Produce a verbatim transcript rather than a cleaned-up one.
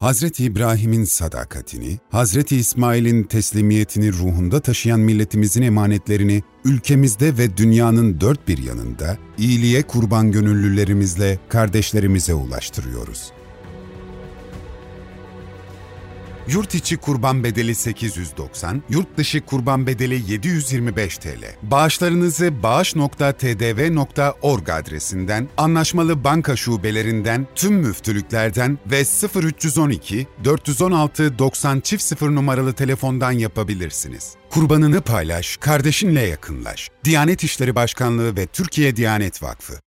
Hazreti İbrahim'in sadakatini, Hazreti İsmail'in teslimiyetini ruhunda taşıyan milletimizin emanetlerini ülkemizde ve dünyanın dört bir yanında iyiliğe kurban gönüllülerimizle kardeşlerimize ulaştırıyoruz. Yurt içi kurban bedeli sekiz yüz doksan, yurt dışı kurban bedeli yedi yüz yirmi beş T L. Bağışlarınızı bağış nokta t d v nokta org adresinden, anlaşmalı banka şubelerinden, tüm müftülüklerden ve sıfır üç yüz on iki dört yüz on altı doksan sıfır numaralı telefondan yapabilirsiniz. Kurbanını paylaş, kardeşinle yakınlaş. Diyanet İşleri Başkanlığı ve Türkiye Diyanet Vakfı.